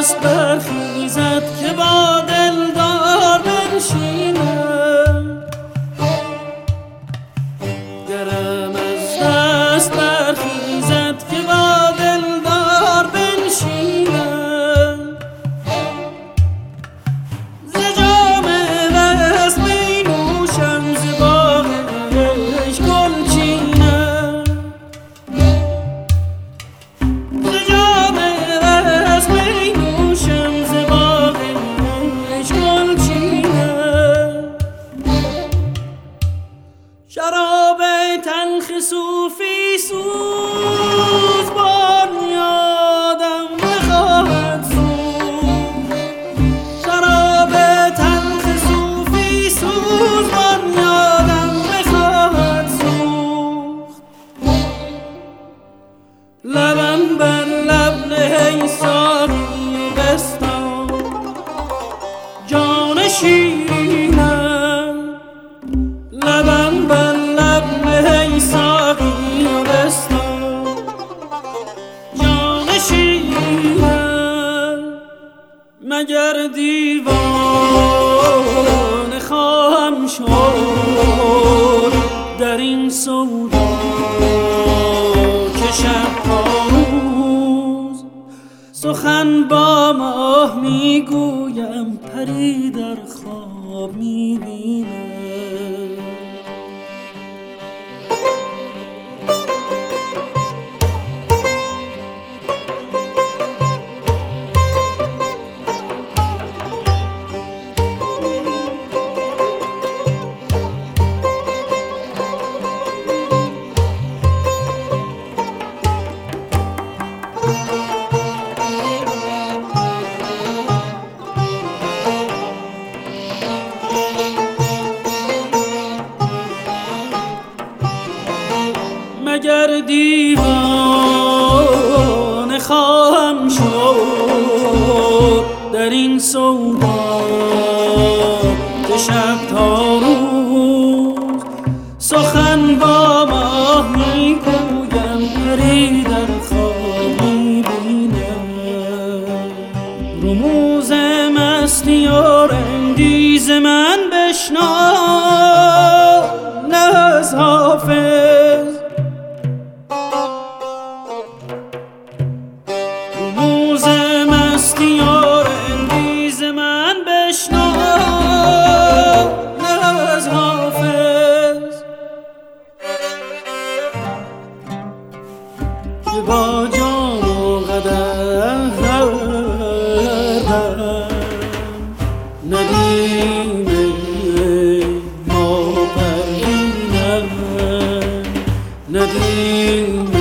دست برخیزد که با دلدار بنشینم، گرم از دست برخیزد که با دلدار بنشینم، ز جام وصل می نوشم، ز باغش گل چینم، ز جام وصل می نوشم، ز باغش گل چینم، شراب تلخ صوفی سوز بنیادم بخواهد سوخت، شراب تلخ صوفی سوز بنیادم بخواهد سوخت، لبم بر لب نه ای ساقی بستان، جان شیرینم، لبم بر لب نه ای ساقی بستان، جان شیرینم، مگر دیوانه خواهم شد در این سودا که شب تا روز سخن با ماه میگویم، پری در خواب میبینم. مگر دیوانه خواهم شد در این سودا که شب تا روز سخن با ماه میگویم، پری در خواب میبینم، رموز مستی و رندیز من بشنو نه از حافظ، رموز مستی و رندیز من بشنو نه از حافظ، که با جام و قدح ندیم ما پرینم، ندیم